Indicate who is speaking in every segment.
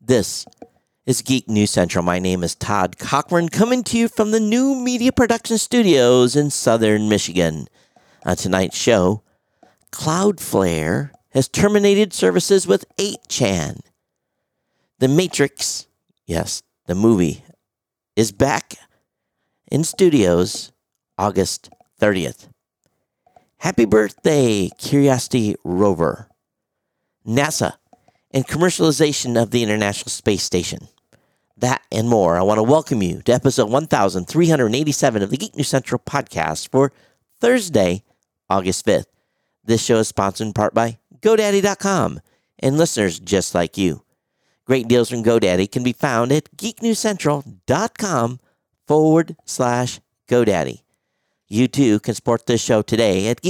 Speaker 1: This is Geek News Central. My name is Todd Cochran, coming to you from the New Media Production Studios in southern Michigan. On tonight's show, Cloudflare has terminated services with 8chan. The Matrix, yes, the movie, is back in studios August 30th. Happy birthday, Curiosity rover. NASA and commercialization of the International Space Station. That and more. I want to welcome you to episode 1387 of the Geek News Central podcast for Thursday, August 5th. This show is sponsored in part by GoDaddy.com and listeners just like you. Great deals from GoDaddy can be found at geeknewscentral.com/GoDaddy. You too can support this show today at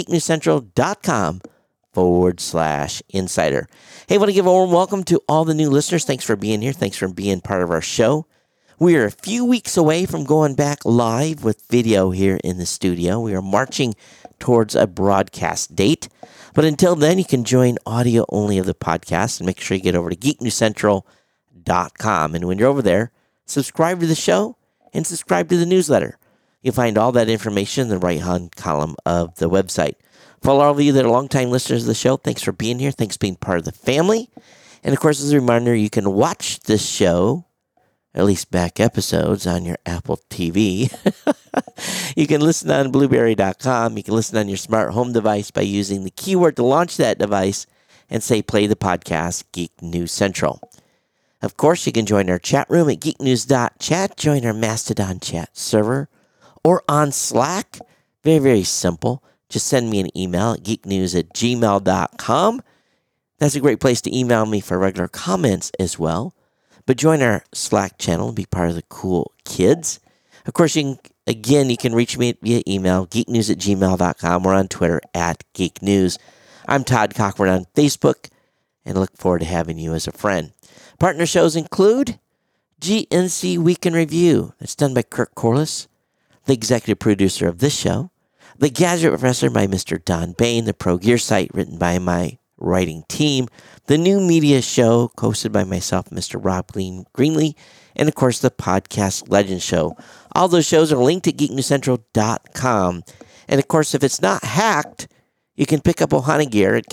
Speaker 1: geeknewscentral.com/insider. Hey, I want to give a warm welcome to all the new listeners. Thanks for being here. Thanks for being part of our show. We are a few weeks away from going back live with video here in the studio. We are marching towards a broadcast date. But until then, you can join audio only of the podcast and make sure you get over to geeknewscentral.com. And when you're over there, subscribe to the show and subscribe to the newsletter. You'll find all that information in the right-hand column of the website. For all of you that are longtime listeners of the show, thanks for being here. Thanks for being part of the family. And, of course, as a reminder, you can watch this show, at least back episodes, on your Apple TV. You can listen on Blueberry.com. You can listen on your smart home device by using the keyword to launch that device and say, play the podcast, Geek News Central. Of course, you can join our chat room at geeknews.chat, join our Mastodon chat server, or on Slack. Very, very simple. Just send me an email at geeknews@gmail.com. That's a great place to email me for regular comments as well. But join our Slack channel and be part of the cool kids. Of course, you can reach me via email, geeknews@gmail.com, or on Twitter at geeknews. I'm Todd Cochran on Facebook, and I look forward to having you as a friend. Partner shows include GNC Week in Review. That's done by Kirk Corliss, the executive producer of this show. The Gadget Professor by Mr. Don Bain, the Pro Gear site written by my writing team, the New Media Show hosted by myself, Mr. Rob Greenlee, and of course the Podcast Legends Show. All those shows are linked at geeknewscentral.com. And of course, if it's not hacked, you can pick up Ohana gear at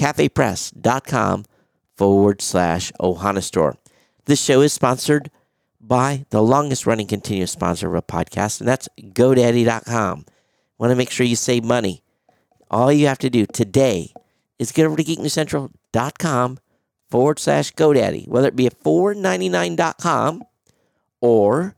Speaker 1: cafepress.com/Ohana store. This show is sponsored by the longest running continuous sponsor of a podcast, and that's GoDaddy.com. Want to make sure you save money. All you have to do today is get over to geeknewscentral.com/GoDaddy, whether it be a $4.99.com or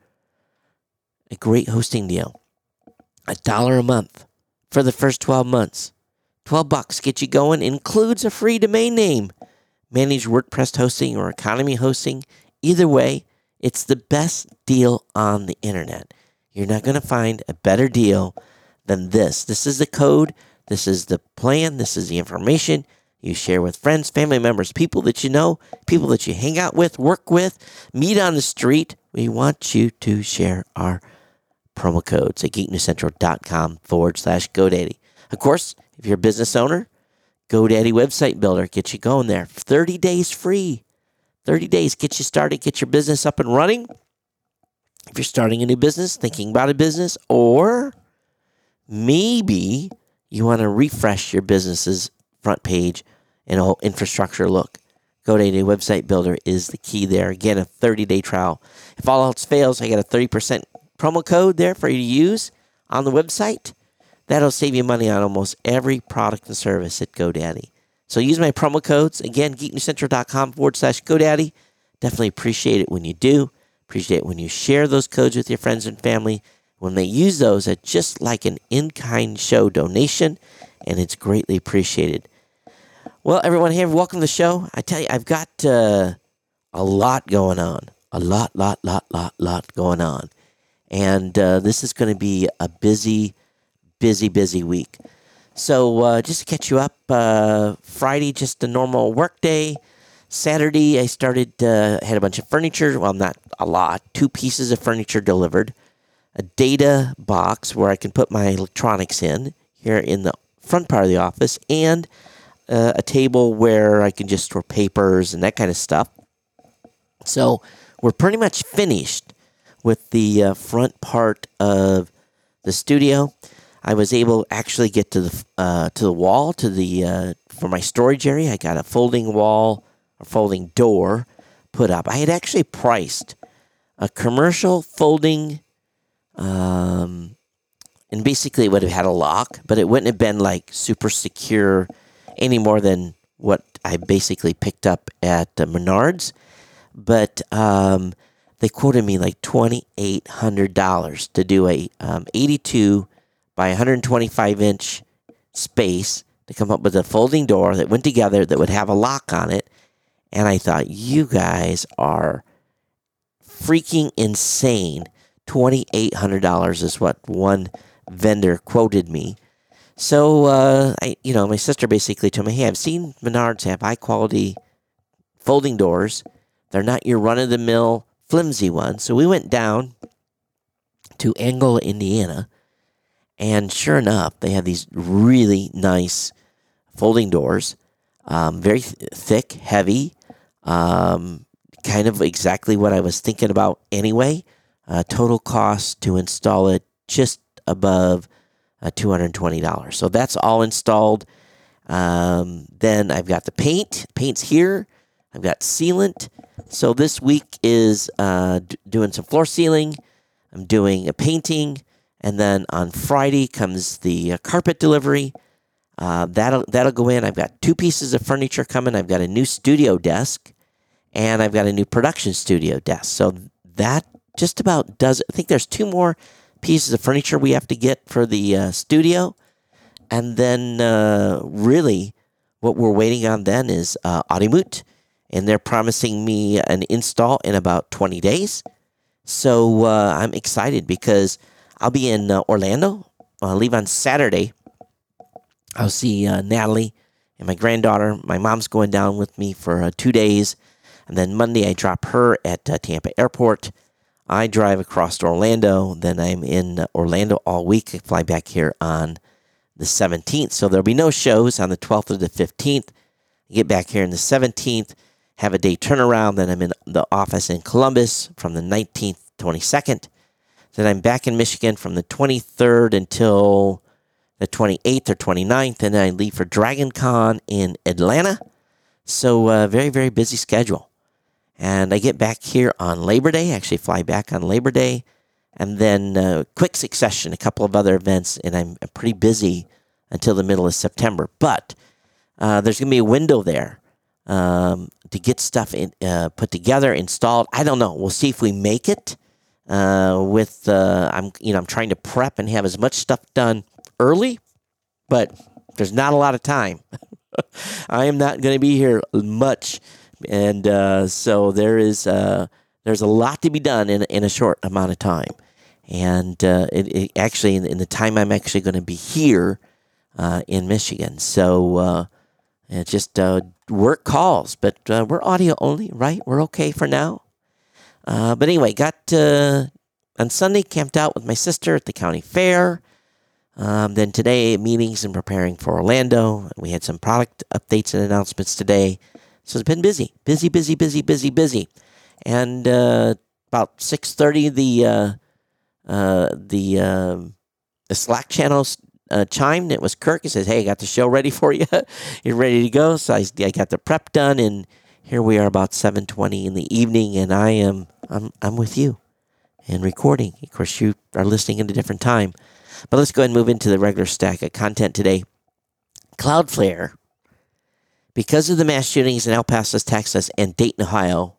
Speaker 1: a great hosting deal. $1 a month for the first 12 months. $12 get you going, includes a free domain name. Managed WordPress hosting or economy hosting. Either way, it's the best deal on the internet. You're not going to find a better deal than this. This is the code. This is the plan. This is the information you share with friends, family members, people that you know, people that you hang out with, work with, meet on the street. We want you to share our promo codes at geeknewscentral.com/GoDaddy. Of course, if you're a business owner, GoDaddy Website Builder gets you going there. 30 days free. 30 days, get you started, get your business up and running. If you're starting a new business, thinking about a business, or maybe you want to refresh your business's front page and whole infrastructure look. GoDaddy Website Builder is the key there. Again, a 30-day trial. If all else fails, I got a 30% promo code there for you to use on the website. That'll save you money on almost every product and service at GoDaddy. So use my promo codes. Again, geeknewscentral.com/GoDaddy. Definitely appreciate it when you do. Appreciate it when you share those codes with your friends and family. When they use those, it's just like an in-kind show donation, and it's greatly appreciated. Well, everyone here, welcome to the show. I tell you, I've got a lot going on. A lot going on. And this is going to be a busy week. So just to catch you up, Friday, just a normal work day. Saturday, I started, had a bunch of furniture. Well, not a lot. 2 pieces of furniture delivered. A data box where I can put my electronics in here in the front part of the office. And a table where I can just store papers and that kind of stuff. So we're pretty much finished with the front part of the studio. I was able to actually get to the wall for my storage area. I got a folding wall, a folding door put up. I had actually priced a commercial folding, and basically it would have had a lock, but it wouldn't have been like super secure any more than what I basically picked up at Menards. But they quoted me like $2,800 to do a 82 by 125 inch space to come up with a folding door that went together that would have a lock on it. And I thought, you guys are freaking insane. $2,800 is what one vendor quoted me. So, my sister basically told me, hey, I've seen Menards have high quality folding doors. They're not your run of the mill flimsy ones. So we went down to Angola, Indiana, and sure enough, they have these really nice folding doors, very thick, heavy, kind of exactly what I was thinking about anyway. Total cost to install it just above $220. So that's all installed. Then I've got the paint. Paint's here. I've got sealant. So this week is doing some floor sealing. I'm doing a painting. And then on Friday comes the carpet delivery. That'll go in. I've got 2 pieces of furniture coming. I've got a new studio desk, and I've got a new production studio desk. So that just about does it. I think there's 2 more pieces of furniture we have to get for the studio. And then really what we're waiting on then is Audimut. And they're promising me an install in about 20 days. So I'm excited because I'll be in Orlando. I'll leave on Saturday. I'll see Natalie and my granddaughter. My mom's going down with me for 2 days. And then Monday I drop her at Tampa Airport. I drive across to Orlando. Then I'm in Orlando all week. I fly back here on the 17th. So there'll be no shows on the 12th or the 15th. I get back here on the 17th. Have a day turnaround. Then I'm in the office in Columbus from the 19th to 22nd. Then I'm back in Michigan from the 23rd until the 28th or 29th. And then I leave for Dragon Con in Atlanta. So very, very busy schedule. And I get back here on Labor Day. I actually fly back on Labor Day. And then quick succession, a couple of other events. And I'm pretty busy until the middle of September. But there's going to be a window there. To get stuff put together, installed. I don't know. We'll see if we make it. I'm trying to prep and have as much stuff done early, but there's not a lot of time. I am not going to be here much, and so there's a lot to be done in a short amount of time. And it actually in the time I'm actually going to be here in Michigan, so it's just work calls, but we're audio only, right? We're okay for now. But anyway, got on Sunday, camped out with my sister at the county fair. Then today, meetings and preparing for Orlando. We had some product updates and announcements today. So it's been busy. And about 6:30, the Slack channels chimed. It was Kirk. He says, hey, I got the show ready for you. You're ready to go. So I got the prep done, and here we are about 7:20 in the evening, and I'm with you and recording. Of course, you are listening at a different time. But let's go ahead and move into the regular stack of content today. Cloudflare, because of the mass shootings in El Paso, Texas, and Dayton, Ohio,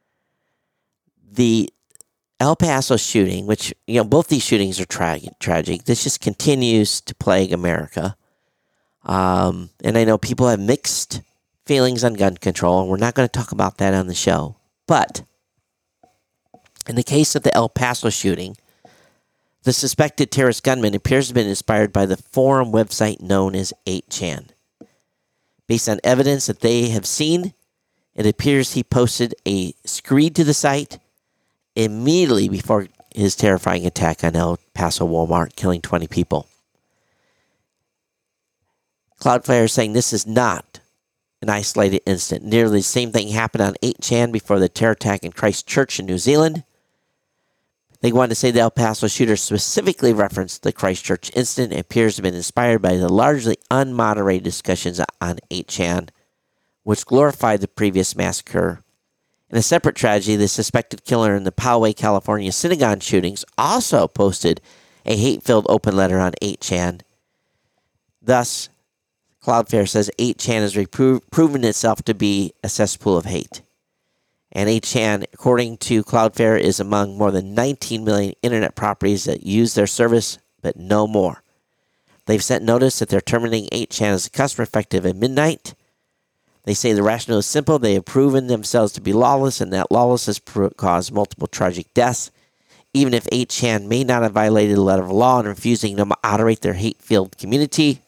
Speaker 1: the El Paso shooting, which, both these shootings are tragic. This just continues to plague America. And I know people have mixed feelings on gun control, and we're not going to talk about that on the show. But in the case of the El Paso shooting, the suspected terrorist gunman appears to have been inspired by the forum website known as 8chan. Based on evidence that they have seen, it appears he posted a screed to the site immediately before his terrifying attack on El Paso Walmart, killing 20 people. Cloudflare is saying this is not an isolated incident. Nearly the same thing happened on 8chan before the terror attack in Christchurch in New Zealand. They wanted to say the El Paso shooter specifically referenced the Christchurch incident. It appears to have been inspired by the largely unmoderated discussions on 8chan, which glorified the previous massacre. In a separate tragedy, the suspected killer in the Poway, California synagogue shootings also posted a hate-filled open letter on 8chan. Thus, Cloudflare says 8chan has proven itself to be a cesspool of hate. And 8chan, according to Cloudflare, is among more than 19 million internet properties that use their service, but no more. They've sent notice that they're terminating 8chan as a customer effective at midnight. They say the rationale is simple. They have proven themselves to be lawless, and that lawlessness caused multiple tragic deaths. Even if 8chan may not have violated the letter of law in refusing to moderate their hate-filled community,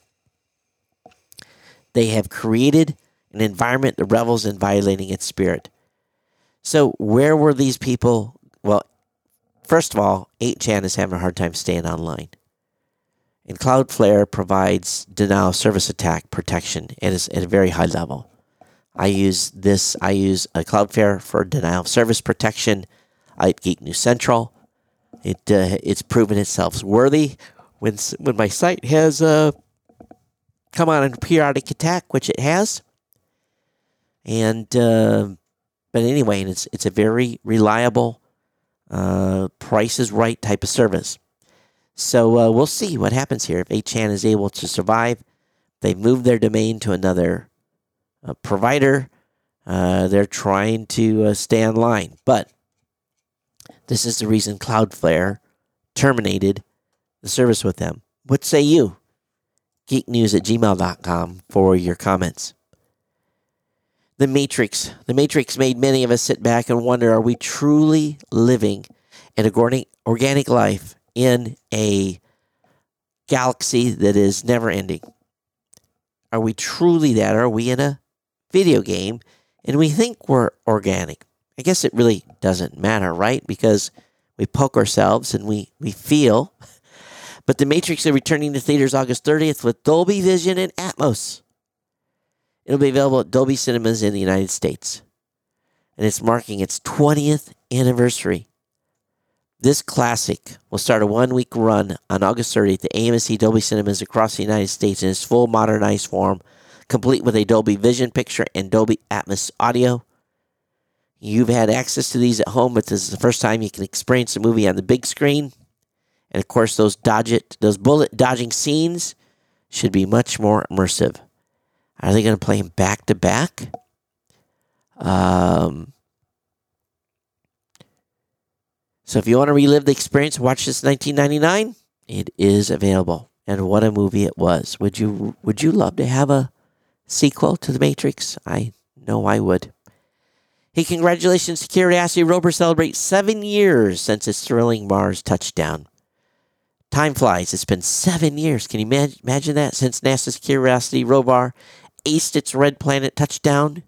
Speaker 1: they have created an environment that revels in violating its spirit. So where were these people? Well, first of all, 8chan is having a hard time staying online. And Cloudflare provides denial of service attack protection, and it's at a very high level. I use a Cloudflare for denial of service protection at Geek News Central. It's proven itself worthy when my site has come on a periodic attack, which it has. And but anyway, it's a very reliable, price is right type of service. So we'll see what happens here if 8chan is able to survive. They moved their domain to another provider. They're trying to stay online, but this is the reason Cloudflare terminated the service with them. What say you? geeknews@gmail.com for your comments. The Matrix. The Matrix made many of us sit back and wonder, are we truly living an organic life in a galaxy that is never ending? Are we truly that? Or are we in a video game and we think we're organic? I guess it really doesn't matter, right? Because we poke ourselves and we feel. But The Matrix is returning to theaters August 30th with Dolby Vision and Atmos. It'll be available at Dolby Cinemas in the United States. And it's marking its 20th anniversary. This classic will start a one-week run on August 30th at AMC Dolby Cinemas across the United States in its full modernized form, complete with a Dolby Vision picture and Dolby Atmos audio. You've had access to these at home, but this is the first time you can experience the movie on the big screen. And of course, those bullet dodging scenes should be much more immersive. Are they going to play them back to back? So if you want to relive the experience, watch this 1999. It is available, and what a movie it was. Would you love to have a sequel to The Matrix? I know I would. Hey, congratulations to Curiosity Rover celebrates 7 years since its thrilling Mars touchdown. Time flies. It's been 7 years. Can you imagine that? Since NASA's Curiosity rover aced its red planet touchdown.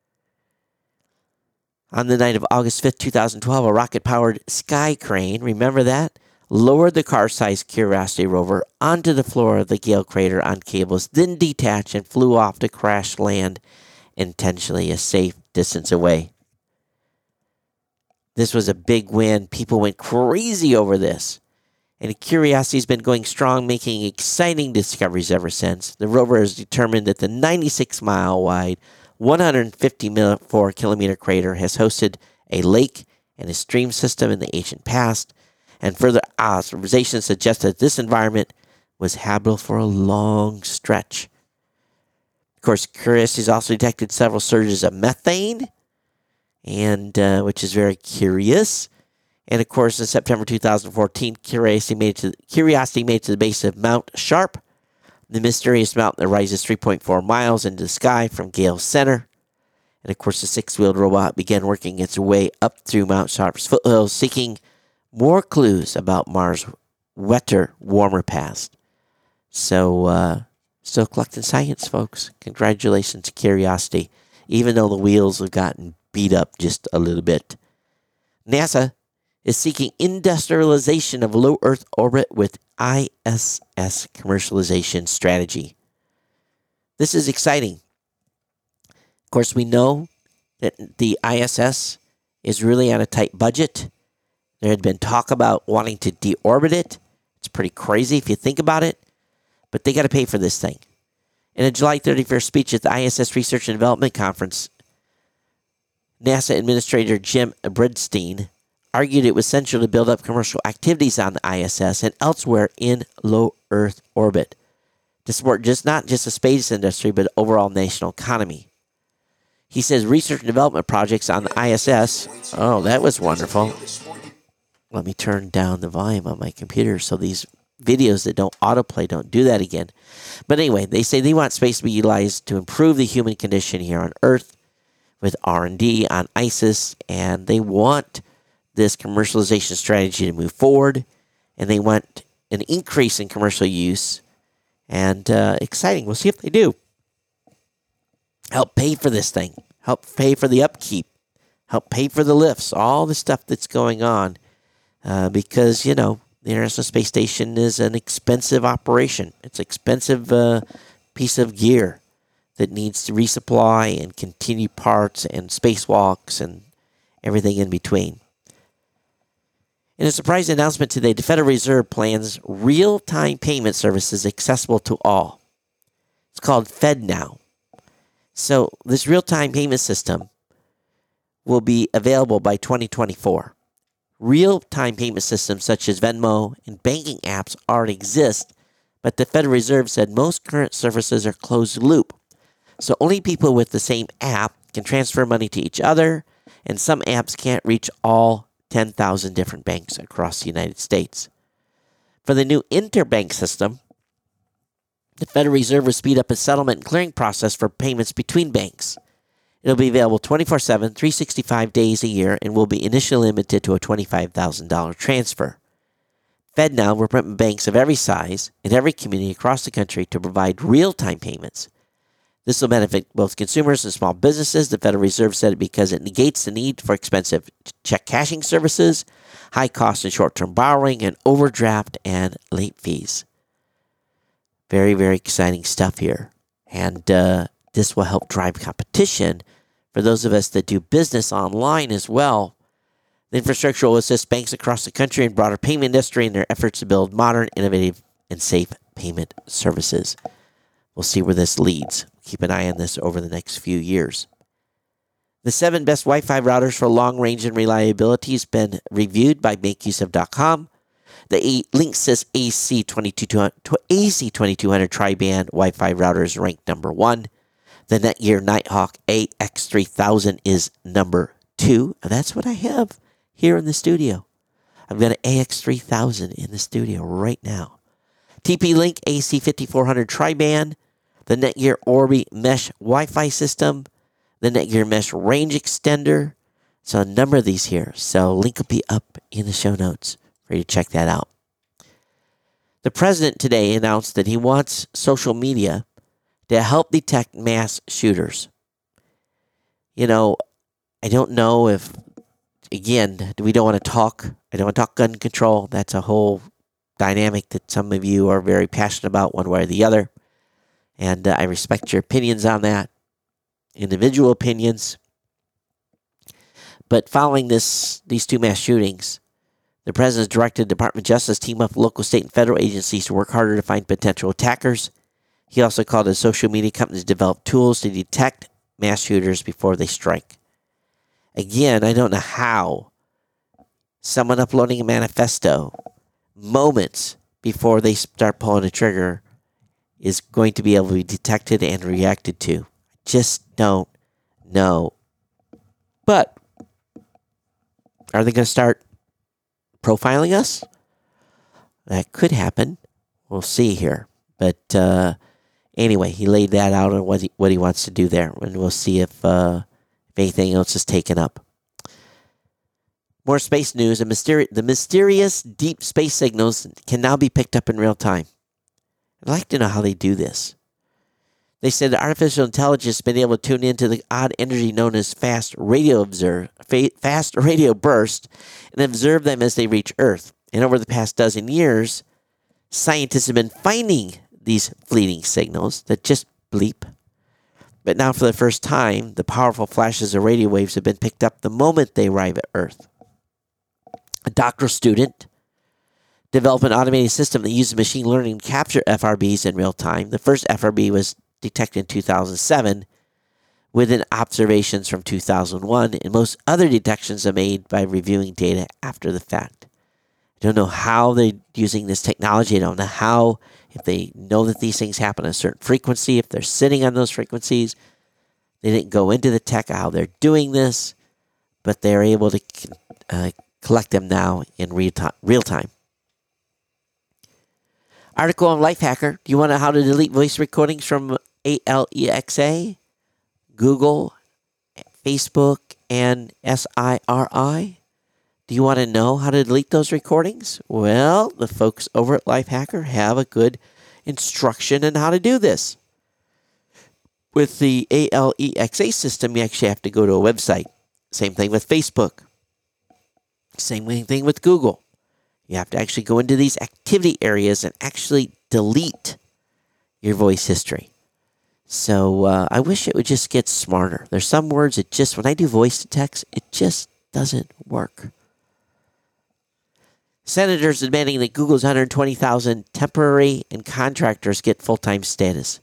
Speaker 1: On the night of August 5th, 2012, a rocket-powered sky crane, remember that, lowered the car-sized Curiosity rover onto the floor of the Gale crater on cables, then detached and flew off to crash land intentionally a safe distance away. This was a big win. People went crazy over this. And Curiosity's been going strong, making exciting discoveries ever since. The rover has determined that the 96-mile-wide, 154-kilometer crater has hosted a lake and a stream system in the ancient past, and further observations suggest that this environment was habitable for a long stretch. Of course, Curiosity's also detected several surges of methane, and which is very curious. And of course, in September 2014, Curiosity made it to the base of Mount Sharp, the mysterious mountain that rises 3.4 miles into the sky from Gale's center. And of course, the six-wheeled robot began working its way up through Mount Sharp's foothills, seeking more clues about Mars' wetter, warmer past. So, still collecting science, folks. Congratulations, Curiosity, even though the wheels have gotten beat up just a little bit. NASA is seeking industrialization of low Earth orbit with ISS commercialization strategy. This is exciting. Of course, we know that the ISS is really on a tight budget. There had been talk about wanting to deorbit it. It's pretty crazy if you think about it, but they got to pay for this thing. In a July 31st speech at the ISS Research and Development Conference, NASA Administrator Jim Bridenstine argued it was essential to build up commercial activities on the ISS and elsewhere in low Earth orbit to support not just the space industry, but overall national economy. He says research and development projects on the ISS, oh, that was wonderful. Let me turn down the volume on my computer so these videos that don't autoplay don't do that again. But anyway, they say they want space to be utilized to improve the human condition here on Earth with R&D on ISIS, and they want this commercialization strategy to move forward, and they want an increase in commercial use, and exciting. We'll see if they do. Help pay for this thing. Help pay for the upkeep. Help pay for the lifts. All the stuff that's going on. Because, the International Space Station is an expensive operation. It's an expensive piece of gear that needs to resupply and continue parts and spacewalks and everything in between. In a surprise announcement today, the Federal Reserve plans real-time payment services accessible to all. It's called FedNow. So this real-time payment system will be available by 2024. Real-time payment systems such as Venmo and banking apps already exist, but the Federal Reserve said most current services are closed loop. So only people with the same app can transfer money to each other, and some apps can't reach all 10,000 different banks across the United States. For the new interbank system, the Federal Reserve will speed up its settlement and clearing process for payments between banks. It'll be available 24/7, 365 days a year, and will be initially limited to a $25,000 transfer. FedNow will permit banks of every size in every community across the country to provide real-time payments. This will benefit both consumers and small businesses. The Federal Reserve said it because it negates the need for expensive check cashing services, high cost and short-term borrowing, and overdraft and late fees. Very, very exciting stuff here. And this will help drive competition for those of us that do business online as well. The infrastructure will assist banks across the country and broader payment industry in their efforts to build modern, innovative, and safe payment services. We'll see where this leads. Keep an eye on this over the next few years. The 7 best Wi-Fi routers for long range and reliability has been reviewed by MakeUseOf.com. The Linksys AC2200 tri-band Wi-Fi router is ranked number 1. The Netgear Nighthawk AX3000 is number 2. That's what I have here in the studio. I've got an AX3000 in the studio right now. TP-Link AC5400 tri-band. The Netgear Orbi Mesh Wi-Fi system. The Netgear Mesh Range Extender. So a number of these here. So link will be up in the show notes for you to check that out. The president today announced that he wants social media to help detect mass shooters. I don't know if, again, we don't want to talk. I don't want to talk gun control. That's a whole dynamic that some of you are very passionate about one way or the other. And I respect your opinions on that, individual opinions. But following these 2 mass shootings, the president directed the Department of Justice team up with local, state, and federal agencies to work harder to find potential attackers. He also called on social media companies to develop tools to detect mass shooters before they strike. Again, I don't know how someone uploading a manifesto moments before they start pulling a trigger is going to be able to be detected and reacted to. Just don't know. But are they going to start profiling us? That could happen. We'll see here. But anyway, he laid that out on what he wants to do there, and we'll see if anything else is taken up. More space news. The mysterious deep space signals can now be picked up in real time. I'd like to know how they do this. They said that artificial intelligence has been able to tune into the odd energy known as fast radio bursts and observe them as they reach Earth. And over the past dozen years, scientists have been finding these fleeting signals that just bleep. But now, for the first time, the powerful flashes of radio waves have been picked up the moment they arrive at Earth. A doctoral student developed an automated system that uses machine learning to capture FRBs in real time. The first FRB was detected in 2007, within observations from 2001, and most other detections are made by reviewing data after the fact. I don't know how they're using this technology. I don't know how, if they know that these things happen at a certain frequency, if they're sitting on those frequencies. They didn't go into the tech of how they're doing this, but they're able to collect them now in real time. Article on Lifehacker. Do you want to know how to delete voice recordings from Alexa, Google, Facebook, and SIRI? Do you want to know how to delete those recordings? Well, the folks over at Lifehacker have a good instruction on how to do this. With the Alexa system, you actually have to go to a website. Same thing with Facebook. Same thing with Google. You have to actually go into these activity areas and actually delete your voice history. So I wish it would just get smarter. There's some words that just, when I do voice to text, it just doesn't work. Senators demanding that Google's 120,000 temporary and contractors get full-time status.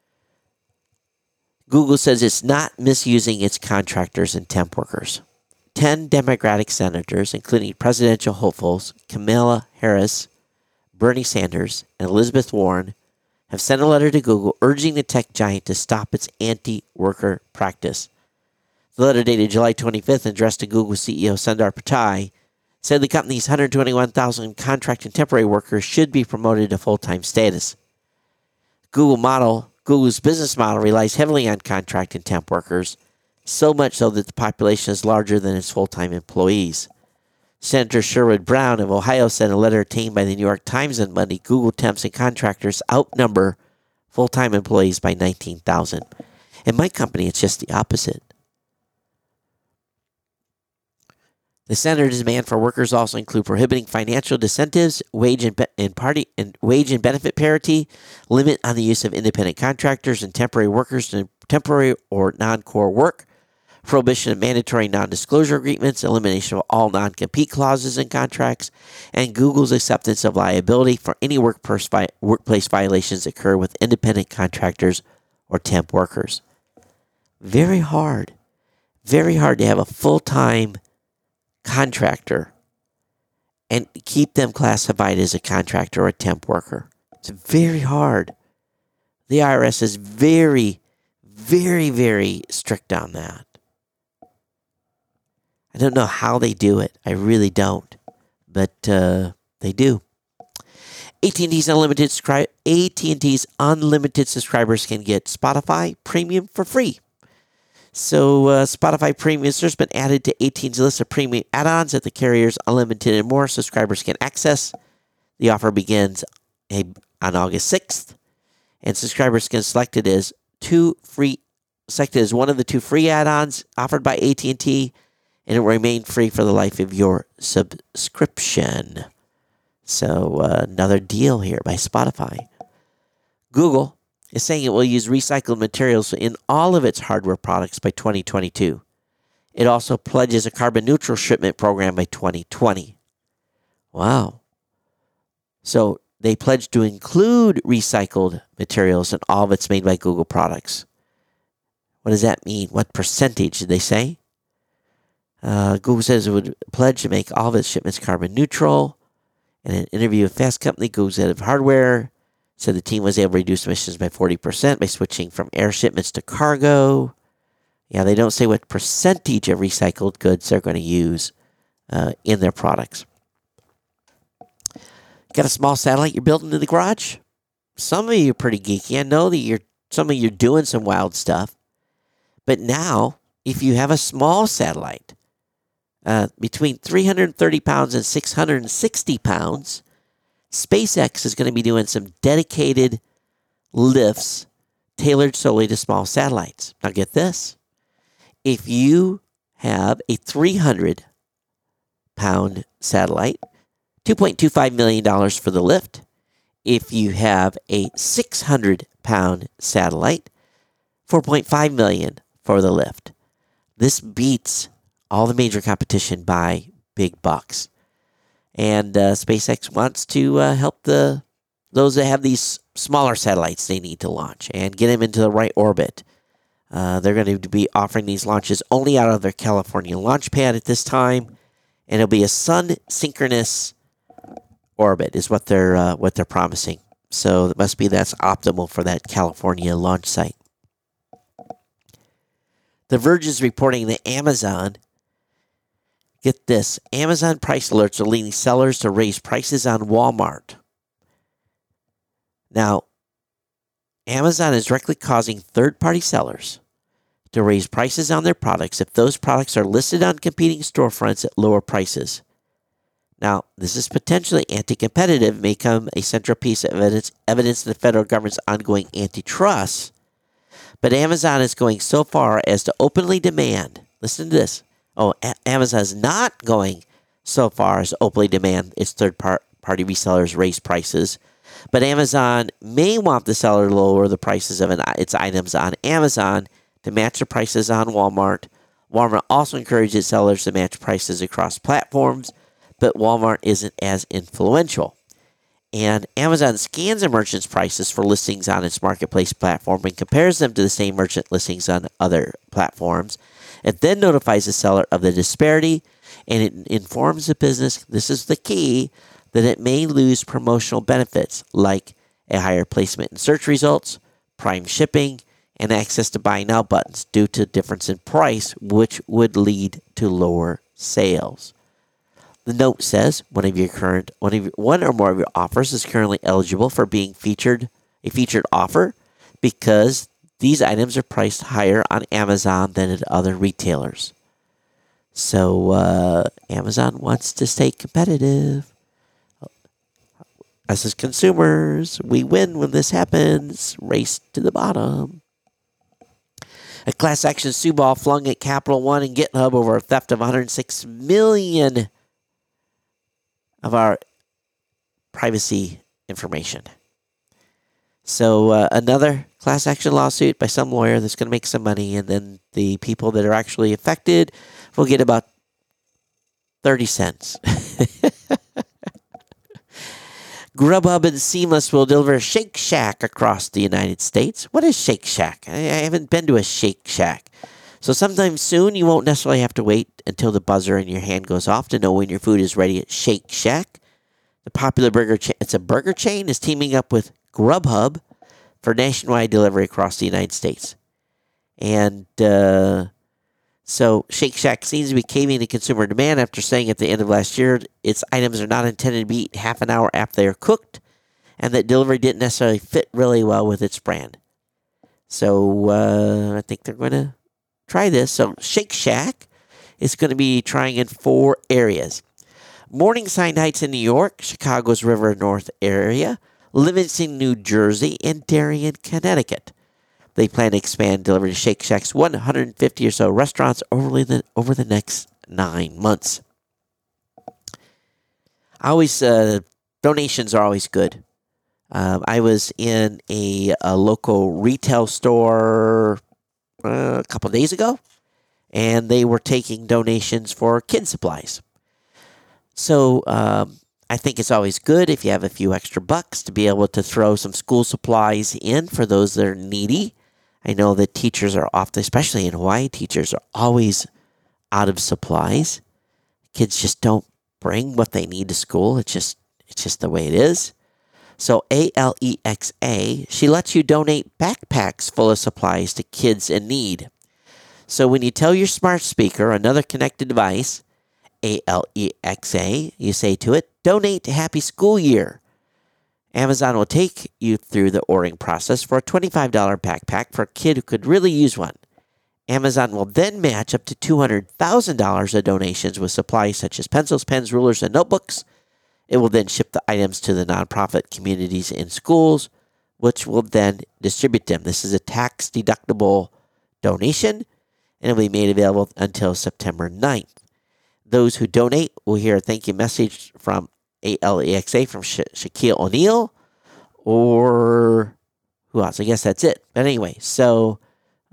Speaker 1: Google says it's not misusing its contractors and temp workers. 10 Democratic senators, including presidential hopefuls Kamala Harris, Bernie Sanders, and Elizabeth Warren, have sent a letter to Google urging the tech giant to stop its anti-worker practice. The letter, dated July 25th and addressed to Google CEO Sundar Pichai, said the company's 121,000 contract and temporary workers should be promoted to full-time status. Google's business model relies heavily on contract and temp workers, so much so that the population is larger than its full-time employees. Senator Sherrod Brown of Ohio said in a letter obtained by the New York Times on Monday, Google temps and contractors outnumber full-time employees by 19,000. In my company, it's just the opposite. The senator's demand for workers also include prohibiting financial disincentives, wage and benefit parity, limit on the use of independent contractors and temporary workers to temporary or non-core work, prohibition of mandatory non-disclosure agreements, elimination of all non-compete clauses in contracts, and Google's acceptance of liability for any workplace violations that occur with independent contractors or temp workers. Very hard to have a full-time contractor and keep them classified as a contractor or a temp worker. It's very hard. The IRS is very, very, very strict on that. I don't know how they do it. I really don't. But they do. AT&T's unlimited subscribers can get Spotify Premium for free. So Spotify Premium has been added to AT&T's list of premium add-ons that the carrier's unlimited and more subscribers can access. The offer begins on August 6th, and subscribers can select it as one of the two free add-ons offered by AT&T, and it will remain free for the life of your subscription. So another deal here by Spotify. Google is saying it will use recycled materials in all of its hardware products by 2022. It also pledges a carbon neutral shipment program by 2020. Wow. So they pledge to include recycled materials in all of its made by Google products. What does that mean? What percentage did they say? Google says it would pledge to make all of its shipments carbon neutral. In an interview with Fast Company, Google's head of hardware said the team was able to reduce emissions by 40% by switching from air shipments to cargo. Yeah, they don't say what percentage of recycled goods they're going to use in their products. Got a small satellite you're building in the garage? Some of you are pretty geeky. I know that some of you are doing some wild stuff. But now, if you have a small satellite, between 330 pounds and 660 pounds, SpaceX is going to be doing some dedicated lifts tailored solely to small satellites. Now get this. If you have a 300-pound satellite, $2.25 million for the lift. If you have a 600-pound satellite, $4.5 million for the lift. This beats all the major competition by big bucks. And SpaceX wants to help those that have these smaller satellites they need to launch and get them into the right orbit. They're going to be offering these launches only out of their California launch pad at this time, and it'll be a sun-synchronous orbit, is what they're promising. So it must be that's optimal for that California launch site. The Verge is reporting that Amazon, get this, Amazon price alerts are leading sellers to raise prices on Walmart. Now, Amazon is directly causing third-party sellers to raise prices on their products if those products are listed on competing storefronts at lower prices. Now, this is potentially anti-competitive, may become a central piece of evidence in the federal government's ongoing antitrust, but Amazon is going so far as to openly demand, listen to this, Amazon is not going so far as to openly demand its third-party resellers raise prices, but Amazon may want the seller to lower the prices of its items on Amazon to match the prices on Walmart. Walmart also encourages sellers to match prices across platforms, but Walmart isn't as influential. And Amazon scans a merchant's prices for listings on its marketplace platform and compares them to the same merchant listings on other platforms. It then notifies the seller of the disparity, and it informs the business, this is the key, that it may lose promotional benefits like a higher placement in search results, prime shipping, and access to buy now buttons due to difference in price, which would lead to lower sales. The note says one or more of your offers is currently eligible for being a featured offer because these items are priced higher on Amazon than at other retailers. So Amazon wants to stay competitive. Us as consumers, we win when this happens. Race to the bottom. A class action suit flung at Capital One and GitHub over a theft of $106 million of our privacy information. So another class action lawsuit by some lawyer that's going to make some money, and then the people that are actually affected will get about 30 cents. Grubhub and Seamless will deliver Shake Shack across the United States. What is Shake Shack? I haven't been to a Shake Shack. So sometime soon, you won't necessarily have to wait until the buzzer in your hand goes off to know when your food is ready at Shake Shack. The popular burger chain, it's a burger chain, is teaming up with Grubhub for nationwide delivery across the United States. And so Shake Shack seems to be caving to consumer demand after saying at the end of last year its items are not intended to be eaten half an hour after they are cooked, and that delivery didn't necessarily fit really well with its brand. So I think they're going to try this. So Shake Shack is going to be trying in 4 areas. Morningside Heights in New York, Chicago's River North area, Livingston, New Jersey, and Darien, Connecticut. They plan to expand delivery to Shake Shack's 150 or so restaurants over the next 9 months. Donations are always good. I was in a local retail store a couple of days ago, and they were taking donations for kid supplies. So I think it's always good if you have a few extra bucks to be able to throw some school supplies in for those that are needy. I know that teachers are often, especially in Hawaii, teachers are always out of supplies. Kids just don't bring what they need to school. It's just the way it is. So Alexa, she lets you donate backpacks full of supplies to kids in need. So when you tell your smart speaker, another connected device, Alexa, you say to it, donate to Happy School Year. Amazon will take you through the ordering process for a $25 backpack for a kid who could really use one. Amazon will then match up to $200,000 of donations with supplies such as pencils, pens, rulers, and notebooks. It will then ship the items to the nonprofit communities in schools, which will then distribute them. This is a tax-deductible donation, and it will be made available until September 9th. Those who donate will hear a thank you message from Alexa from Shaquille O'Neal, or who else? I guess that's it. But anyway, so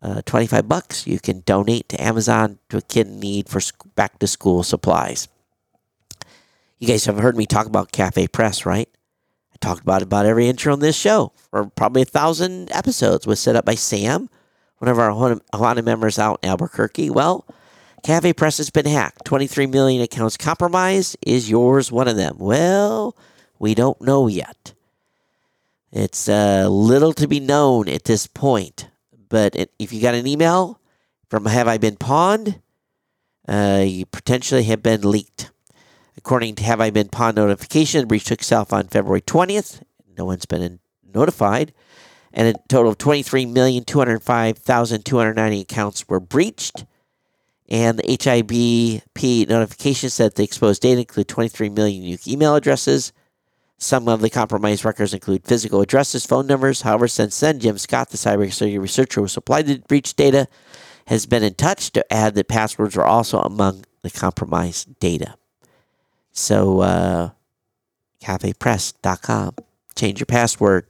Speaker 1: $25. You can donate to Amazon to a kid in need for back to school supplies. You guys have heard me talk about Cafe Press, right? I talked about every intro on this show for probably 1,000 episodes. Was set up by Sam, one of our Ohana members out in Albuquerque. Well, Cafe Press has been hacked. 23 million accounts compromised. Is yours one of them? Well, we don't know yet. It's little to be known at this point. But if you got an email from Have I Been Pawned, you potentially have been leaked. According to Have I Been Pawned notification, the breach took itself on February 20th. No one's been notified. And a total of 23,205,290 accounts were breached. And the HIBP notification said the exposed data include 23 million unique email addresses. Some of the compromised records include physical addresses, phone numbers. However, since then, Jim Scott, the cybersecurity researcher who supplied the breach data, has been in touch to add that passwords are also among the compromised data. So, cafepress.com. Change your password.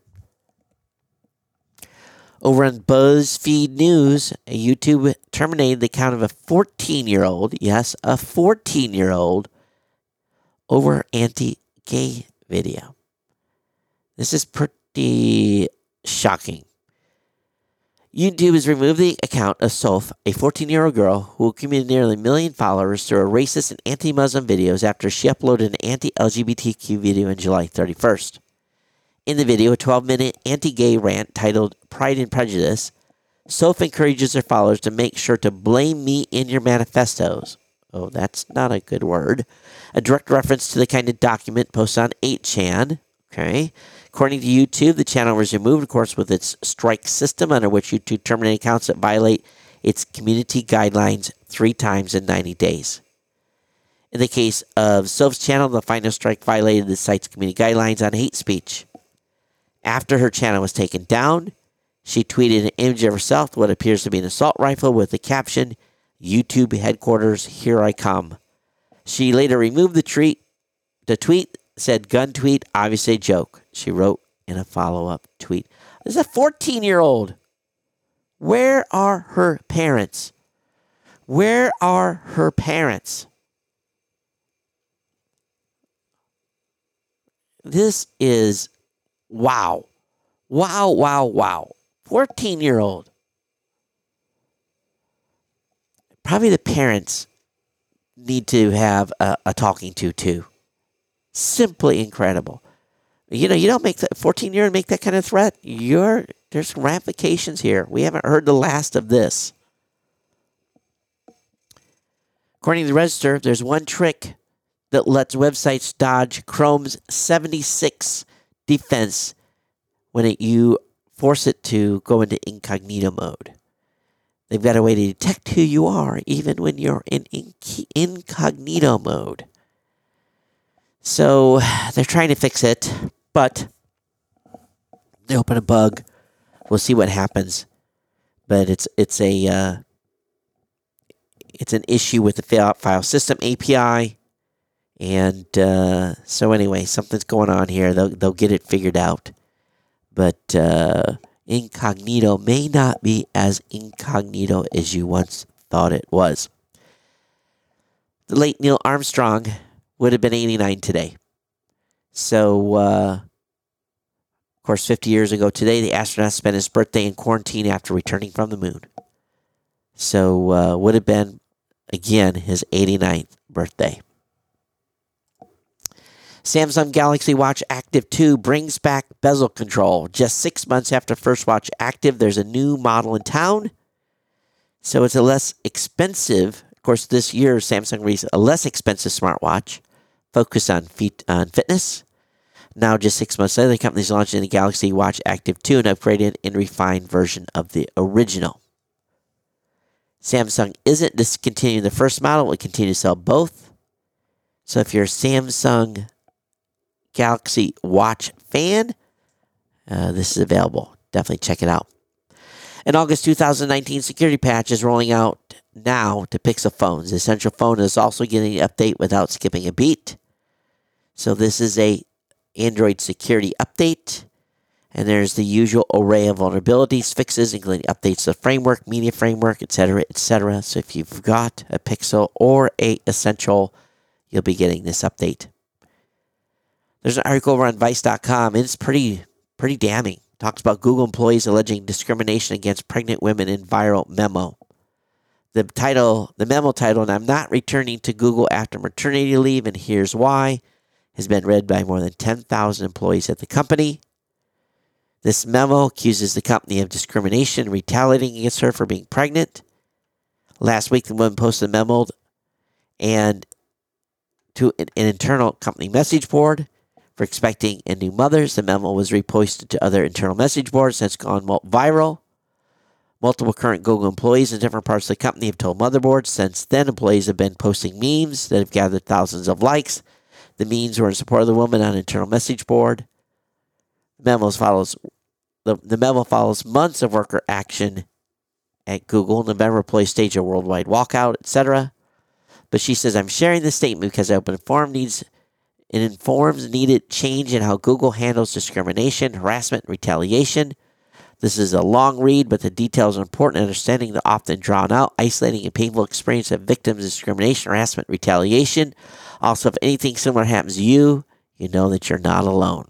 Speaker 1: Over on BuzzFeed News, YouTube terminated the account of a 14-year-old, yes, a 14-year-old, over anti-gay video. This is pretty shocking. YouTube has removed the account of Soph, a 14-year-old girl who accumulated nearly 1 million followers through her racist and anti-Muslim videos after she uploaded an anti-LGBTQ video on July 31st. In the video, a 12-minute anti-gay rant titled Pride and Prejudice, Soph encourages her followers to make sure to blame me in your manifestos. Oh, that's not a good word. A direct reference to the kind of document posted on 8chan. Okay. According to YouTube, the channel was removed, of course, with its strike system under which YouTube terminates accounts that violate its community guidelines 3 times in 90 days. In the case of Soph's channel, the final strike violated the site's community guidelines on hate speech. After her channel was taken down, she tweeted an image of herself with what appears to be an assault rifle with the caption, YouTube headquarters, here I come. She later removed the tweet. The tweet said gun tweet, obviously a joke. She wrote in a follow-up tweet. This is a 14-year-old. Where are her parents? Where are her parents? This is wow. Wow, wow, wow. 14-year-old. Probably the parents need to have a talking to, too. Simply incredible. You know, you don't make that 14-year-old make that kind of threat. There's ramifications here. We haven't heard the last of this. According to the Register, there's one trick that lets websites dodge Chrome's 76 defense when you force it to go into incognito mode. They've got a way to detect who you are even when you're in incognito mode. So they're trying to fix it, but they open a bug. We'll see what happens. But it's an issue with the file system API, and so anyway, something's going on here. They'll get it figured out, but incognito may not be as incognito as you once thought it was. The late Neil Armstrong would have been 89 today. So, of course, 50 years ago today, the astronaut spent his birthday in quarantine after returning from the moon. So, would have been, again, his 89th birthday. Samsung Galaxy Watch Active 2 brings back bezel control. Just 6 months after first Watch Active, there's a new model in town. So it's a less expensive, of course, this year Samsung released a less expensive smartwatch focused on fitness. Now, just 6 months later, the company's launching the Galaxy Watch Active 2, an upgraded and refined version of the original. Samsung isn't discontinuing the first model. It will continue to sell both. So if you're a Samsung Galaxy Watch fan, this is available. Definitely check it out. An August 2019 security patch is rolling out now to Pixel phones. The Essential phone is also getting an update without skipping a beat. So this is a Android security update. And there's the usual array of vulnerabilities, fixes, including updates to the framework, media framework, etc., etc. So if you've got a Pixel or a Essential, you'll be getting this update. There's an article over on Vice.com, and it's pretty damning. It talks about Google employees alleging discrimination against pregnant women in viral memo. The memo titled, "I'm not returning to Google after maternity leave, and here's why," has been read by more than 10,000 employees at the company. This memo accuses the company of discrimination, retaliating against her for being pregnant. Last week, the woman posted a memo and to an internal company message board for expecting and new mothers. The memo was reposted to other internal message boards and it's gone viral. Multiple current Google employees in different parts of the company have told motherboards. Since then, employees have been posting memes that have gathered thousands of likes. The memes were in support of the woman on an internal message board. The memo follows months of worker action at Google. November, employees staged a worldwide walkout, etc. But she says, "I'm sharing this statement because I hope it informs needed change in how Google handles discrimination, harassment, and retaliation. This is a long read, but the details are important in understanding the often drawn out, isolating, and painful experience of victims of discrimination, harassment, retaliation. Also, if anything similar happens to you, you know that you're not alone."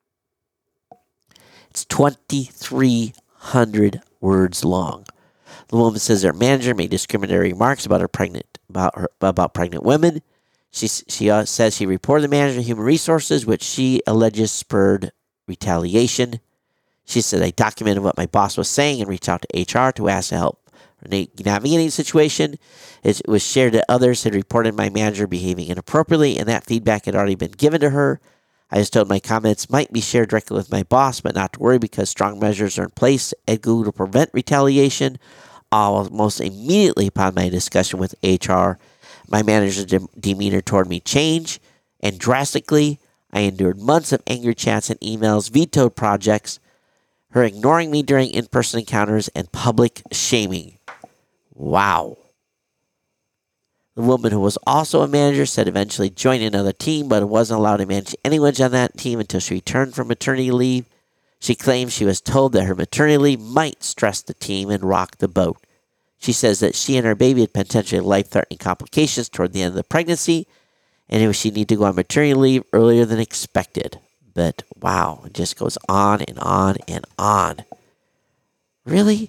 Speaker 1: It's 2,300 words long. The woman says her manager made discriminatory remarks about pregnant women. She says she reported the manager of human resources, which she alleges spurred retaliation. She said, "I documented what my boss was saying and reached out to HR to ask to help navigating the situation. It was shared that others had reported my manager behaving inappropriately, and that feedback had already been given to her. I was told my comments might be shared directly with my boss, but not to worry because strong measures are in place at Google to prevent retaliation. Almost immediately upon my discussion with HR, my manager's demeanor toward me changed, and drastically, I endured months of angry chats and emails, vetoed projects, her ignoring me during in-person encounters, and public shaming." Wow. The woman, who was also a manager, said eventually joined another team, but wasn't allowed to manage anyone on that team until she returned from maternity leave. She claims she was told that her maternity leave might stress the team and rock the boat. She says that she and her baby had potentially life-threatening complications toward the end of the pregnancy, and she needed to go on maternity leave earlier than expected. But wow, it just goes on and on and on. Really?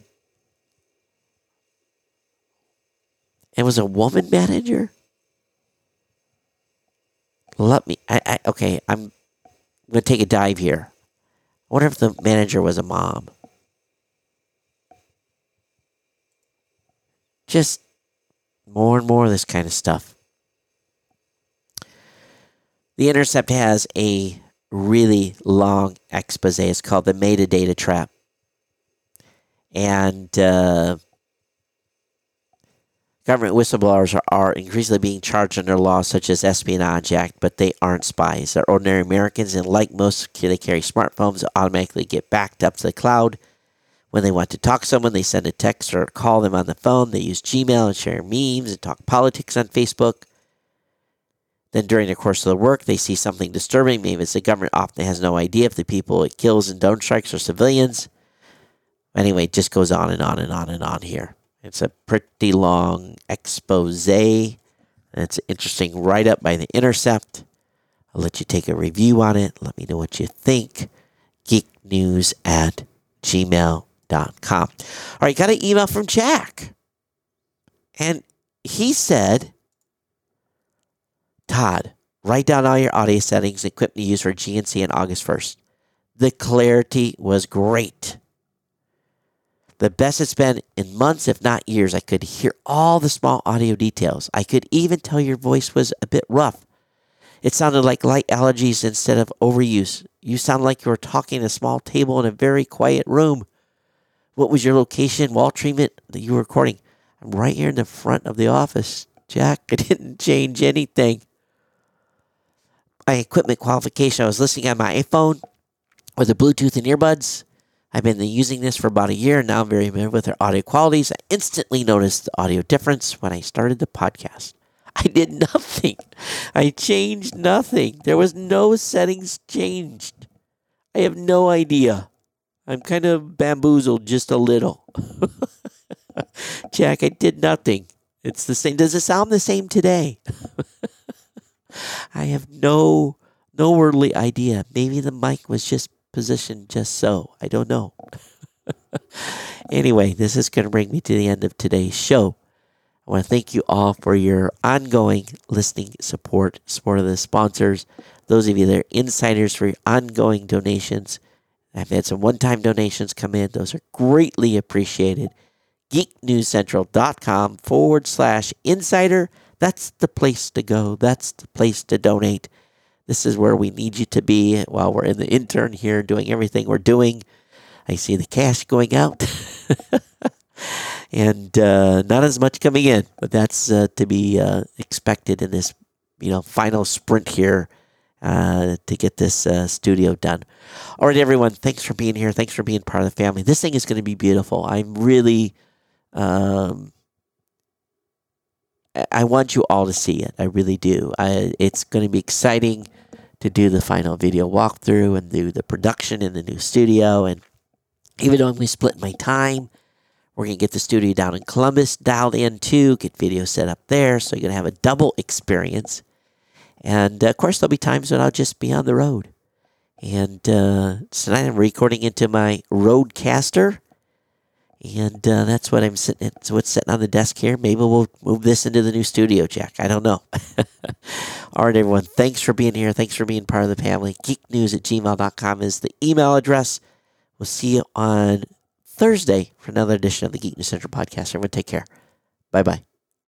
Speaker 1: It was a woman manager? Okay, I'm going to take a dive here. I wonder if the manager was a mom. Just more and more of this kind of stuff. The Intercept has a really long expose. It's called the Metadata Trap. And government whistleblowers are increasingly being charged under laws such as Espionage Act, but they aren't spies. They're ordinary Americans, and like most, they carry smartphones that automatically get backed up to the cloud. When they want to talk to someone, they send a text or call them on the phone. They use Gmail and share memes and talk politics on Facebook. Then during the course of the work, they see something disturbing. Maybe it's the government often has no idea if the people it kills in drone strikes are civilians. Anyway, it just goes on and on and on and on here. It's a pretty long expose, and it's an interesting write-up by The Intercept. I'll let you take a review on it. Let me know what you think. geeknews@gmail.com. All right, got an email from Jack. And he said, "Todd, write down all your audio settings and equipment you use for GNC on August 1st. The clarity was great. The best it's been in months, if not years. I could hear all the small audio details. I could even tell your voice was a bit rough. It sounded like light allergies instead of overuse. You sound like you were talking at a small table in a very quiet room. What was your location, wall treatment that you were recording?" "I'm right here in the front of the office, Jack. I didn't change anything." "My equipment qualification, I was listening on my iPhone with the Bluetooth and earbuds. I've been using this for about a year, and now I'm very familiar with their audio qualities. I instantly noticed the audio difference when I started the podcast. I did nothing. I changed nothing. There was no settings changed. I have no idea I'm kind of bamboozled just a little. Jack, I did nothing. It's the same. Does it sound the same today? I have no worldly idea. Maybe the mic was just positioned just so. I don't know. Anyway, this is going to bring me to the end of today's show. I want to thank you all for your ongoing listening support of the sponsors. Those of you that are insiders, for your ongoing donations. I've had some one-time donations come in. Those are greatly appreciated. GeekNewsCentral.com/insider. That's the place to go. That's the place to donate. This is where we need you to be while we're in the intern here doing everything we're doing. I see the cash going out. And not as much coming in, but that's to be expected in this, final sprint here to get this studio done. All right, everyone, thanks for being here. Thanks for being part of the family. This thing is going to be beautiful. I'm really, I want you all to see it. I really do. It's going to be exciting to do the final video walkthrough and do the production in the new studio. And even though I'm going to split my time, we're going to get the studio down in Columbus dialed in too, get video set up there. So you're going to have a double experience. And of course, there'll be times when I'll just be on the road. And tonight I'm recording into my Rodecaster. And that's what I'm sitting at. So what's sitting on the desk here. Maybe we'll move this into the new studio, Jack. I don't know. All right, everyone. Thanks for being here. Thanks for being part of the family. geeknews@gmail.com is the email address. We'll see you on Thursday for another edition of the Geek News Central podcast. Everyone take care. Bye-bye.